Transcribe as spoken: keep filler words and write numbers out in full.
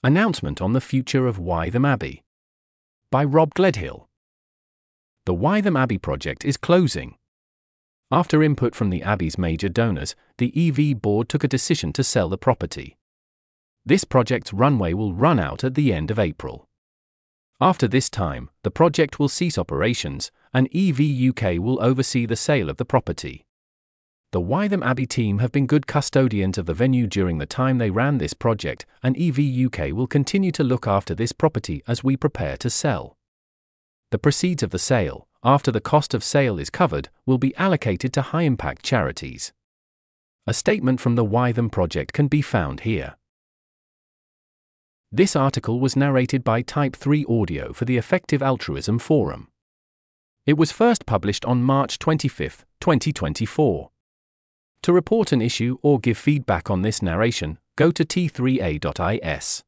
Announcement on the Future of Wytham Abbey by Rob Gledhill. The Wytham Abbey project is closing. After input from the Abbey's major donors, the E V board took a decision to sell the property. This project's runway will run out at the end of April. After this time, the project will cease operations, and E V U K will oversee the sale of the property. The Wytham Abbey team have been good custodians of the venue during the time they ran this project, and E V U K will continue to look after this property as we prepare to sell. The proceeds of the sale, after the cost of sale is covered, will be allocated to high-impact charities. A statement from the Wytham project can be found here. This article was narrated by Type three Audio for the Effective Altruism Forum. It was first published on March twenty-fifth, twenty twenty-four. To report an issue or give feedback on this narration, go to T three A dot I S.